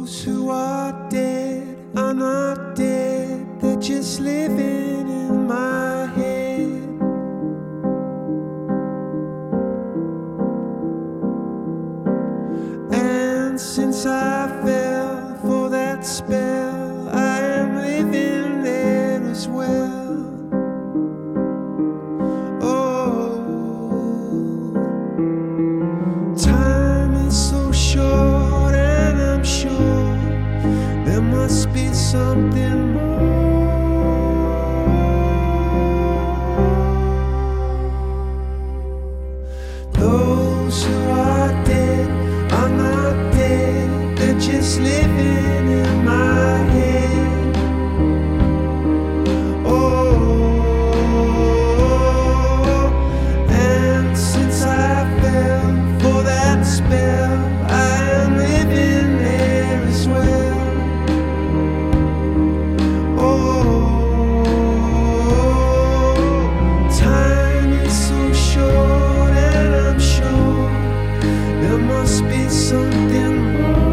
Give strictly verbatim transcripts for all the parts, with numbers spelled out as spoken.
Those who are dead are not dead, they're just living in my head. And since I fell for that spell, I am living there as well. Oh, time is so short, and I'm sure there must be something more. Those who are dead are not dead, they're just living in my head. Oh, and since I fell for that spell, I am living there as well. Oh, time is so short, and I'm sure there must be something more.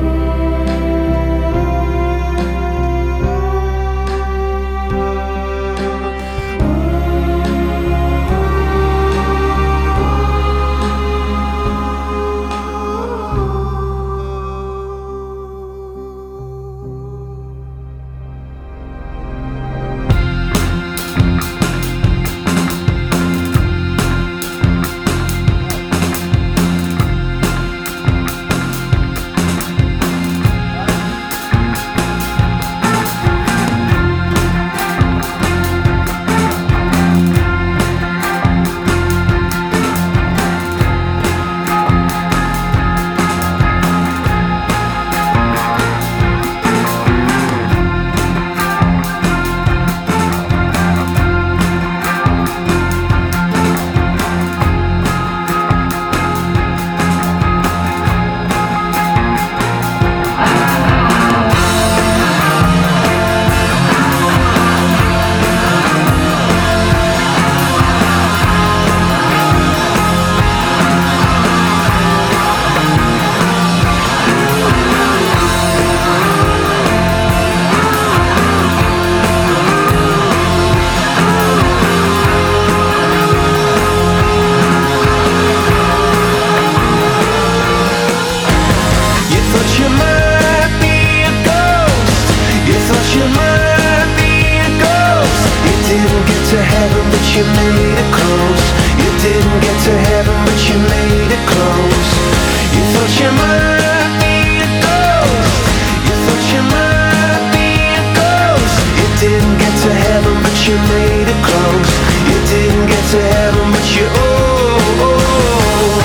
You made it close. You didn't get to heaven, but you made it close. You thought you might be a ghost. You thought you might be a ghost. You didn't get to heaven, but you made it close. You didn't get to heaven, but you oh, oh, oh.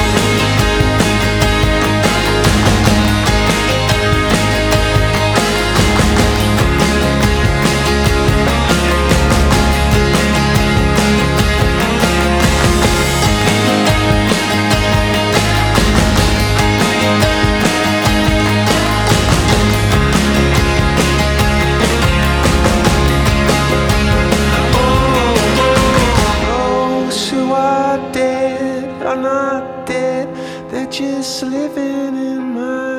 Are not dead, they're just living in my